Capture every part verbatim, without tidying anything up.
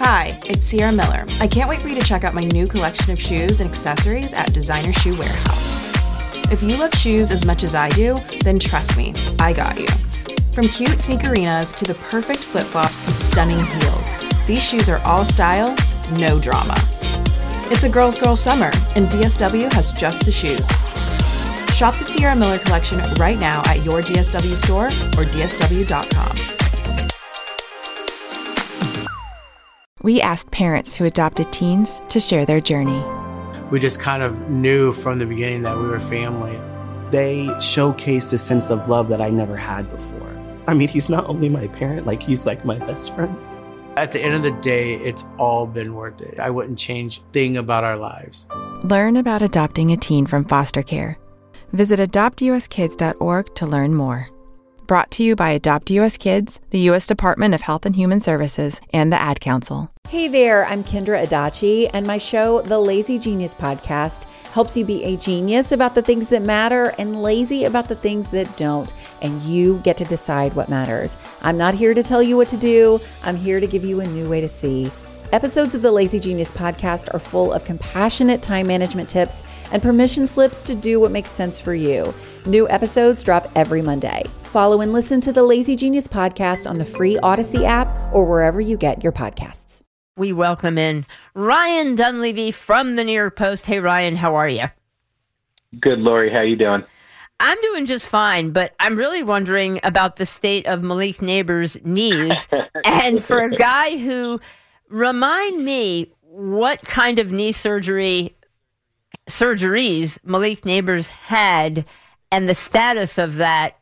Hi, it's Sierra Miller. I can't wait for you to check out my new collection of shoes and accessories at Designer Shoe Warehouse. If you love shoes as much as I do, then trust me, I got you. From cute sneakerinas to the perfect flip-flops to stunning heels, these shoes are all style, no drama. It's a girl's girl summer, and D S W has just the shoes. Shop the Sierra Miller collection right now at your D S W store or D S W dot com. We asked parents who adopted teens to share their journey. We just kind of knew from the beginning that we were family. They showcased a sense of love that I never had before. I mean, he's not only my parent, like he's like my best friend. At the end of the day, it's all been worth it. I wouldn't change a thing about our lives. Learn about adopting a teen from foster care. Visit adopt u s kids dot org to learn more. Brought to you by Adopt U S Kids, the U S Department of Health and Human Services, and the Ad Council. Hey there, I'm Kendra Adachi, and my show, The Lazy Genius Podcast, helps you be a genius about the things that matter and lazy about the things that don't, and you get to decide what matters. I'm not here to tell you what to do. I'm here to give you a new way to see. Episodes of the Lazy Genius Podcast are full of compassionate time management tips and permission slips to do what makes sense for you. New episodes drop every Monday. Follow and listen to the Lazy Genius Podcast on the free Odyssey app or wherever you get your podcasts. We welcome in Ryan Dunleavy from the New York Post. Hey, Ryan, how are you? Good, Lori. How you doing? I'm doing just fine, but I'm really wondering about the state of Malik Neighbors' knees. And for a guy who, remind me what kind of knee surgery surgeries Malik Neighbors had and the status of that.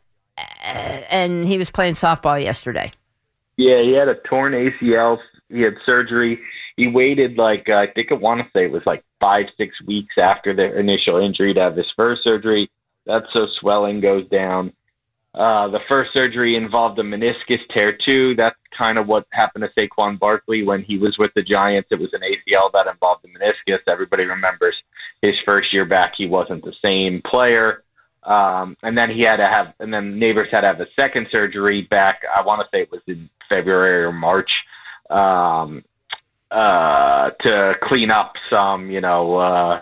And he was playing softball yesterday. Yeah, he had a torn A C L. He had surgery. He waited like, uh, I think I want to say it was like five, six weeks after the initial injury to have his first surgery. That's so swelling goes down. Uh, the first surgery involved a meniscus tear too. That's kind of what happened to Saquon Barkley when he was with the Giants. It was an A C L that involved the meniscus. Everybody remembers his first year back, he wasn't the same player. Um, and then he had to have, and then Neighbors had to have a second surgery back. I want to say it was in February or March, um, uh, to clean up some, you know, uh,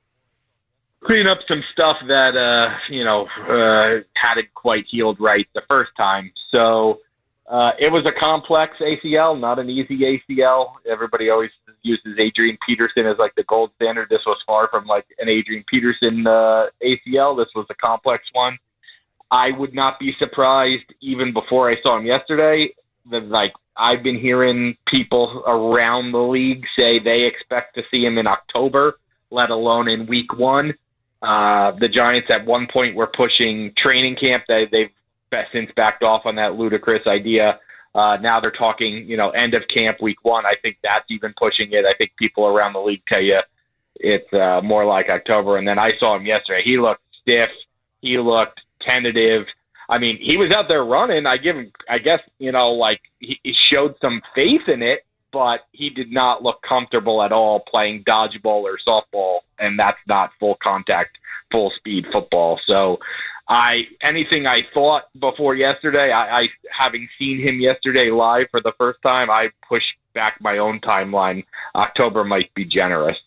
clean up some stuff that, uh, you know, uh, hadn't quite healed right the first time. So, uh, it was a complex A C L, not an easy A C L. Everybody always uses Adrian Peterson as like the gold standard. This was far from like an Adrian Peterson uh, A C L. This was a complex one. I would not be surprised even before I saw him yesterday that like I've been hearing people around the league say they expect to see him in October, let alone in week one. Uh, the Giants at one point were pushing training camp. They, they've since backed off on that ludicrous idea. Uh, now they're talking, you know, end of camp week one. I think that's even pushing it. I think people around the league tell you it's uh, more like October. And then I saw him yesterday. He looked stiff. He looked tentative. I mean, he was out there running. I give him, I guess, you know, like he, he showed some faith in it, but he did not look comfortable at all playing dodgeball or softball. And that's not full contact, full speed football. So, I anything I thought before yesterday, I, I having seen him yesterday live for the first time, I pushed back my own timeline. October might be generous.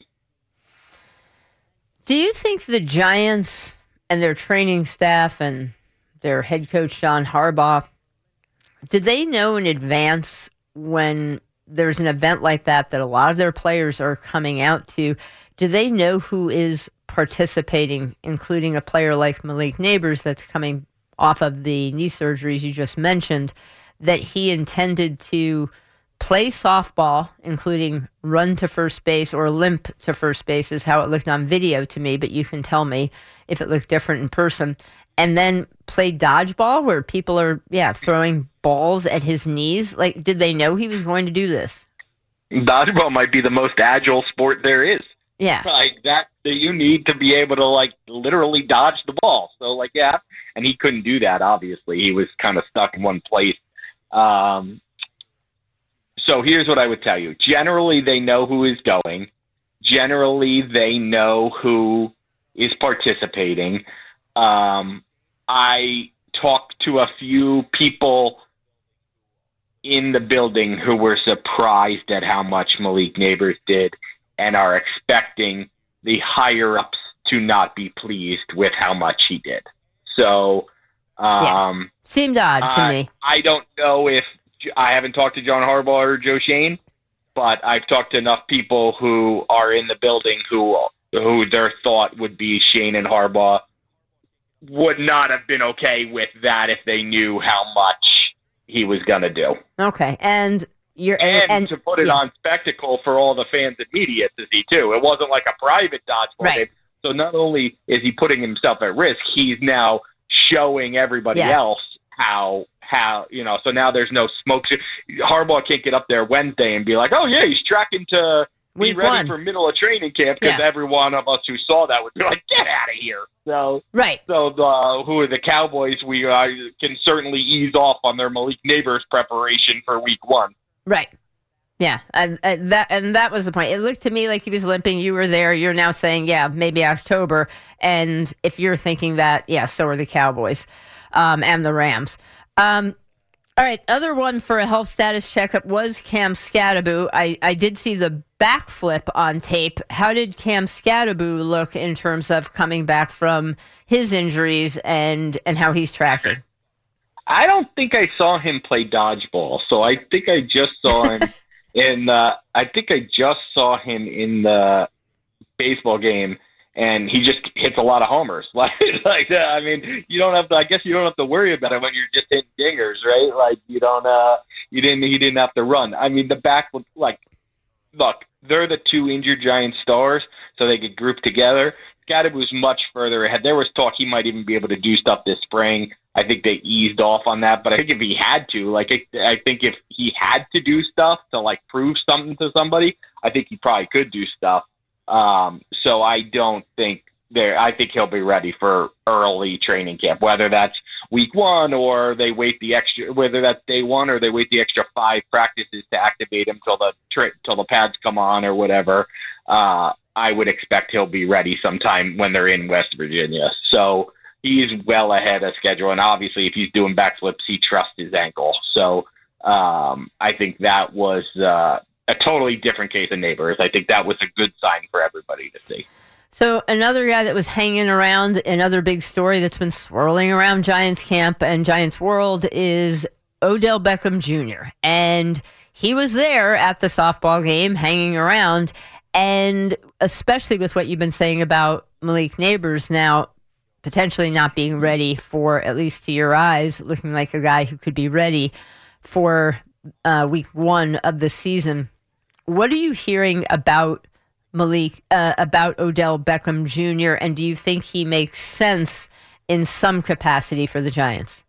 Do you think the Giants and their training staff and their head coach, John Harbaugh, did they know in advance when there's an event like that that a lot of their players are coming out to? Do they know who is participating, including a player like Malik Neighbors that's coming off of the knee surgeries you just mentioned, that he intended to play softball, including run to first base or limp to first base is how it looked on video to me, but you can tell me if it looked different in person, and then play dodgeball where people are, yeah, throwing balls at his knees? Like, did they know he was going to do this? Dodgeball might be the most agile sport there is. Yeah. Like that, you need to be able to like literally dodge the ball. So like, yeah, and he couldn't do that. Obviously he was kind of stuck in one place. Um, so here's what I would tell you. Generally they know who is going. Generally they know who is participating. Um, I talked to a few people in the building who were surprised at how much Malik Neighbors did and are expecting the higher-ups to not be pleased with how much he did. So, um, yeah. Seemed odd to I, me. I don't know if I haven't talked to John Harbaugh or Joe Schoen, but I've talked to enough people who are in the building who who their thought would be Schoen and Harbaugh would not have been okay with that if they knew how much he was going to do. Okay, and you're and, and to put it yeah. on spectacle for all the fans and media to see too. It wasn't like a private dodgeball right. game. So not only is he putting himself at risk, he's now showing everybody yes. else how how you know. So now there's no smoke. Harbaugh can't get up there Wednesday and be like, "Oh yeah, he's tracking to be Week ready one. for middle of training camp," because yeah. every one of us who saw that would be like, "Get out of here!" So right. So uh, who are the Cowboys? We uh, can certainly ease off on their Malik Neighbors preparation for week one. Right. Yeah, and, and that and that was the point. It looked to me like he was limping. You were there. You're now saying, yeah, maybe October. And if you're thinking that, yeah, so are the Cowboys um, and the Rams. Um, all right, other one for a health status checkup was Cam Skattebo. I, I did see the backflip on tape. How did Cam Skattebo look in terms of coming back from his injuries and, and how he's tracking? I don't think I saw him play dodgeball, so I think I just saw him in uh, I think I just saw him in the baseball game, and he just hits a lot of homers. Like, like that. I mean, you don't have to. I guess you don't have to worry about it when you're just hitting dingers, right? Like you don't. Uh, you didn't. He didn't have to run. I mean, the back would like. Look, they're the two injured Giant stars, so they could group together. Skattebo's much further ahead. There was talk he might even be able to do stuff this spring. I think they eased off on that, but I think if he had to, like, I think if he had to do stuff to, like, prove something to somebody, I think he probably could do stuff. Um, so I don't think there, I think he'll be ready for early training camp, whether that's week one or they wait the extra, whether that's day one or they wait the extra five practices to activate him till the, tri- till the pads come on or whatever. Uh, I would expect he'll be ready sometime when they're in West Virginia. So, he's well ahead of schedule, and obviously if he's doing backflips, he trusts his ankle. So um, I think that was uh, a totally different case of Neighbors. I think that was a good sign for everybody to see. So another guy that was hanging around, another big story that's been swirling around Giants camp and Giants world is Odell Beckham Junior And he was there at the softball game hanging around, and especially with what you've been saying about Malik Neighbors now, potentially not being ready for, at least to your eyes, looking like a guy who could be ready for uh, week one of the season. What are you hearing about Malik, uh, about Odell Beckham Junior, and do you think he makes sense in some capacity for the Giants?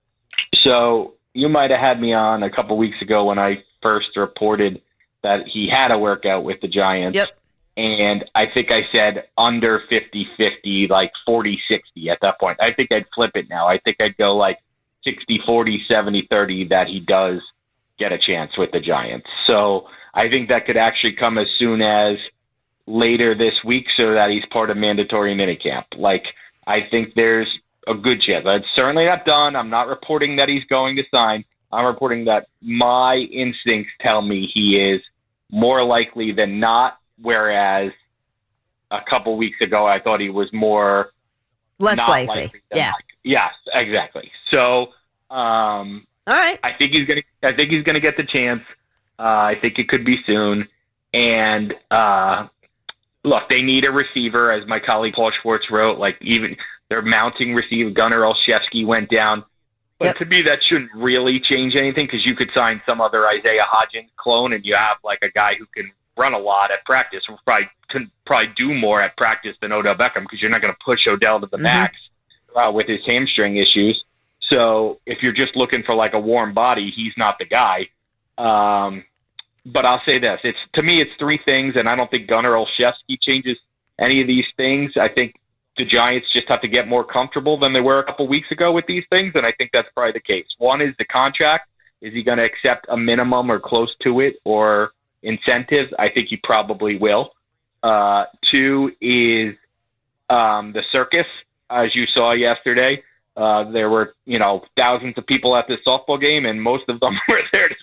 So you might have had me on a couple weeks ago when I first reported that he had a workout with the Giants. Yep. And I think I said under fifty-fifty, like forty-sixty at that point. I think I'd flip it now. I think I'd go like sixty-forty, seventy-thirty that he does get a chance with the Giants. So I think that could actually come as soon as later this week so that he's part of mandatory minicamp. Like, I think there's a good chance. It's certainly not done. I'm not reporting that he's going to sign. I'm reporting that my instincts tell me he is more likely than not. Whereas a couple weeks ago, I thought he was more less not likely. likely than yeah. likely. Yes, exactly. So, um, all right. I think he's gonna. I think he's gonna get the chance. Uh, I think it could be soon. And uh, look, they need a receiver, as my colleague Paul Schwartz wrote. Like even their mounting receiver, Gunnar Olszewski, went down. But yep. to me, that shouldn't really change anything because you could sign some other Isaiah Hodgins clone, and you have like a guy who can run a lot at practice. Will probably can probably do more at practice than Odell Beckham because you're not going to push Odell to the mm-hmm. max uh, with his hamstring issues. So if you're just looking for like a warm body, he's not the guy. Um, but I'll say this: it's to me, it's three things, and I don't think Gunnar Olszewski changes any of these things. I think the Giants just have to get more comfortable than they were a couple weeks ago with these things, and I think that's probably the case. One is the contract. Is he going to accept a minimum or close to it, or incentives? I think he probably will. Uh, two is um, the circus, as you saw yesterday. Uh, there were, you know, thousands of people at this softball game, and most of them were there to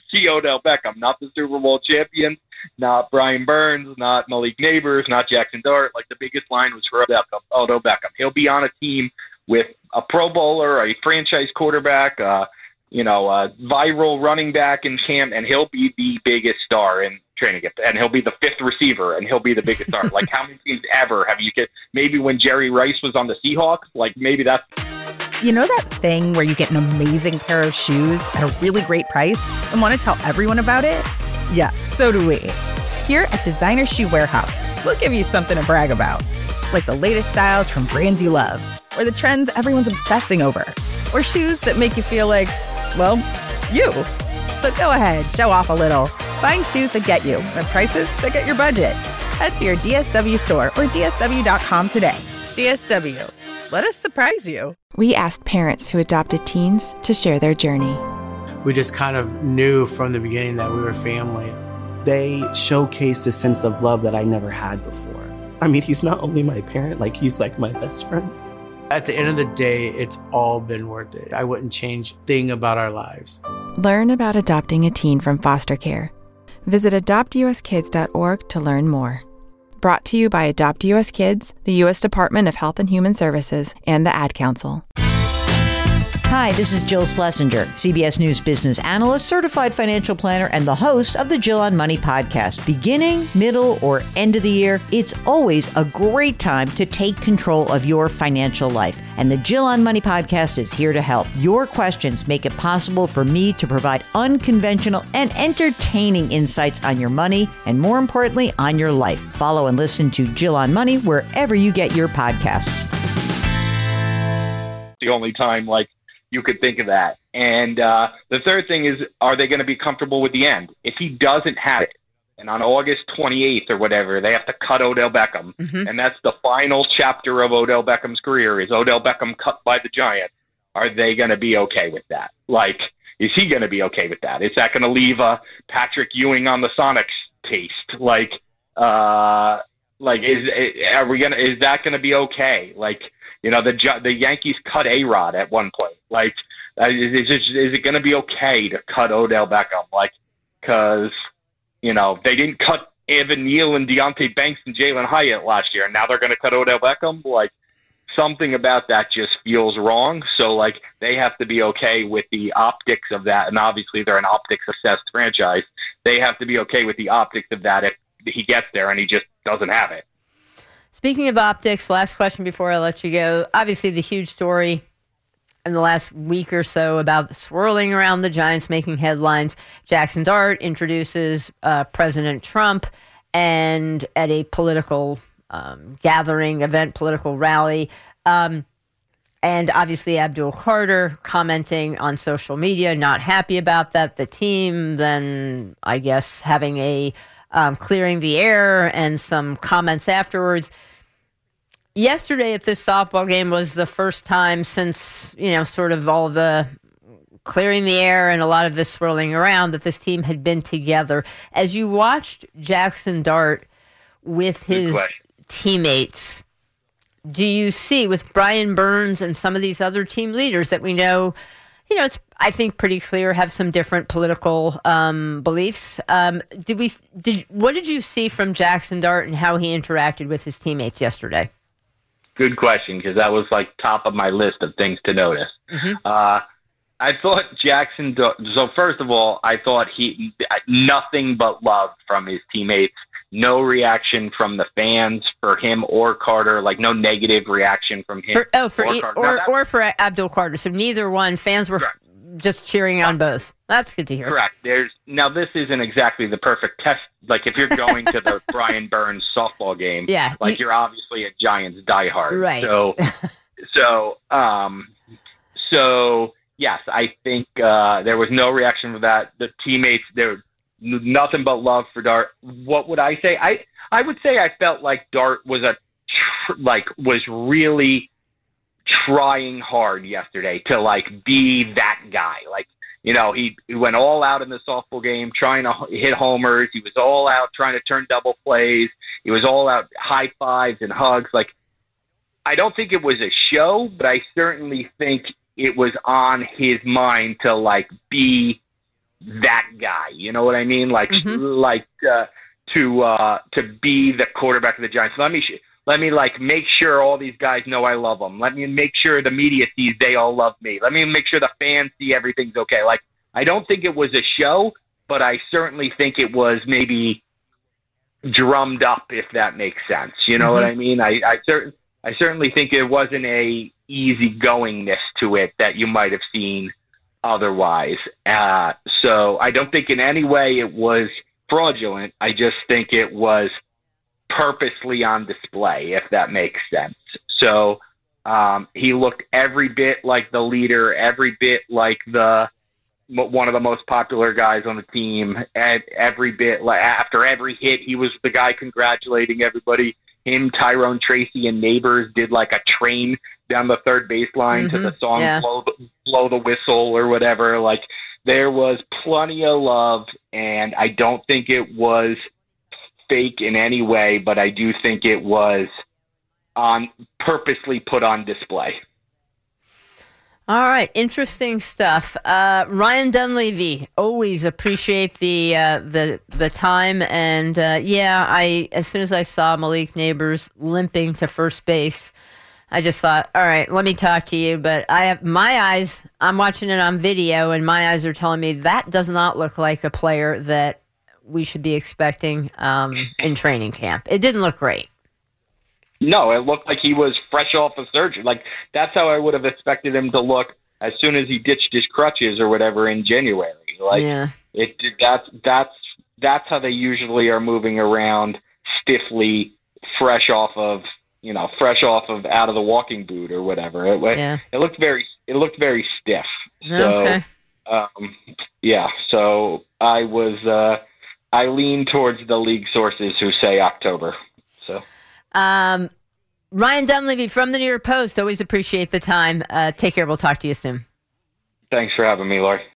see Odell Beckham, not the Super Bowl champion, not Brian Burns, not Malik Neighbors, not Jackson Dart. Like, the biggest line was for Odell Beckham. Odell Beckham. He'll be on a team with a Pro Bowler, a franchise quarterback, uh, you know, a viral running back in camp, and he'll be the biggest star in training camp. And he'll be the fifth receiver, and he'll be the biggest star. Like, how many teams ever have you get? Maybe when Jerry Rice was on the Seahawks, like, maybe that's. You know that thing where you get an amazing pair of shoes at a really great price and want to tell everyone about it? Yeah, so do we. Here at Designer Shoe Warehouse, we'll give you something to brag about, like the latest styles from brands you love, or the trends everyone's obsessing over, or shoes that make you feel like, well, you. So go ahead, show off a little. Find shoes that get you at prices that get your budget. Head to your D S W store or D S W dot com today. D S W. Let us surprise you. We asked parents who adopted teens to share their journey. We just kind of knew from the beginning that we were family. They showcased a sense of love that I never had before. I mean, he's not only my parent, like, he's like my best friend. At the end of the day, it's all been worth it. I wouldn't change a thing about our lives. Learn about adopting a teen from foster care. Visit adopt U S kids dot org to learn more. Brought to you by Adopt U S Kids, the U S Department of Health and Human Services, and the Ad Council. Hi, this is Jill Schlesinger, C B S News business analyst, certified financial planner, and the host of the Jill on Money podcast. Beginning, middle, or end of the year, it's always a great time to take control of your financial life. And the Jill on Money podcast is here to help. Your questions make it possible for me to provide unconventional and entertaining insights on your money, and more importantly, on your life. Follow and listen to Jill on Money wherever you get your podcasts. The only time, like, you could think of that. And uh, the third thing is, are they going to be comfortable with the end? If he doesn't have it, and on August twenty-eighth or whatever, they have to cut Odell Beckham, mm-hmm. and that's the final chapter of Odell Beckham's career, is Odell Beckham cut by the Giants, are they going to be okay with that? Like, is he going to be okay with that? Is that going to leave a Patrick Ewing on the Sonics taste? Like, uh, like is are we gonna? Is that going to be okay? Like, you know, the the Yankees cut A-Rod at one point. Like, uh, is, is, is it going to be okay to cut Odell Beckham? Like, because, you know, they didn't cut Evan Neal and Deonte Banks and Jalen Hyatt last year, and now they're going to cut Odell Beckham? Like, something about that just feels wrong. So, like, they have to be okay with the optics of that, and obviously they're an optics-obsessed franchise. They have to be okay with the optics of that if he gets there and he just doesn't have it. Speaking of optics, last question before I let you go. Obviously, the huge story in the last week or so about swirling around the Giants making headlines. Jackson Dart introduces uh, President Trump, and at a political um, gathering, event, political rally. Um, and obviously, Abdul Carter commenting on social media, not happy about that. The team then, I guess, having a um, clearing the air and some comments afterwards. Yesterday at this softball game was the first time since, you know, sort of all the clearing the air and a lot of this swirling around that this team had been together. As you watched Jackson Dart with his teammates, do you see with Brian Burns and some of these other team leaders that we know, you know, it's, I think, pretty clear have some different political um, beliefs. Um, did we? Did what did you see from Jackson Dart and how he interacted with his teammates yesterday? Good question, because that was like top of my list of things to notice. Mm-hmm. Uh, I thought Jackson, so first of all, I thought he, nothing but love from his teammates. No reaction from the fans for him or Carter, like no negative reaction from him. For, oh, for or, e- or, or for Abdul Carter. So neither one, fans were correct. Just cheering on both. That's good to hear. Correct. There's now this isn't exactly the perfect test. Like if you're going to the Brian Burns softball game, yeah, like you're obviously a Giants diehard. Right. So, so, um, so yes, I think uh, there was no reaction for that. The teammates, there nothing but love for Dart. What would I say? I I would say I felt like Dart was a tr- like was really trying hard yesterday to like be that guy. Like, you know, he, he went all out in the softball game trying to hit homers. He was all out trying to turn double plays. He was all out high fives and hugs. Like, I don't think it was a show, but I certainly think it was on his mind to like be that guy. You know what I mean? Like, Mm-hmm. like uh, to uh, to be the quarterback of the Giants. Let me sh- let me like make sure all these guys know I love them. Let me make sure the media sees they all love me. Let me make sure the fans see everything's okay. Like, I don't think it was a show, but I certainly think it was maybe drummed up, if that makes sense. You know mm-hmm. what I mean? I I, cer- I certainly think it wasn't a easygoingness to it that you might have seen otherwise. Uh, so I don't think in any way it was fraudulent. I just think it was purposely on display, if that makes sense. So um, he looked every bit like the leader, every bit like the one of the most popular guys on the team, and every bit like after every hit, he was the guy congratulating everybody. Him, Tyrone Tracy, and Neighbors did like a train down the third baseline mm-hmm. to the song yeah. blow, the, blow the Whistle or whatever. Like, there was plenty of love, and I don't think it was fake in any way, but I do think it was on purposely put on display. All right, interesting stuff. Uh, Ryan Dunleavy, always appreciate the uh, the the time, and uh, yeah, I as soon as I saw Malik Neighbors limping to first base, I just thought, all right, let me talk to you. But I have my eyes. I'm watching it on video, and my eyes are telling me that does not look like a player that we should be expecting um, in training camp. It didn't look great. No, it looked like he was fresh off of surgery. Like, that's how I would have expected him to look as soon as he ditched his crutches or whatever in January. Like, yeah. it that's that's that's how they usually are moving around stiffly, fresh off of you know, fresh off of out of the walking boot or whatever. It, yeah. it looked very it looked very stiff. So, okay. um, yeah. So I was uh, I lean towards the league sources who say October. So. Um, Ryan Dunleavy from the New York Post. Always appreciate the time. Uh, take care. We'll talk to you soon. Thanks for having me, Lori.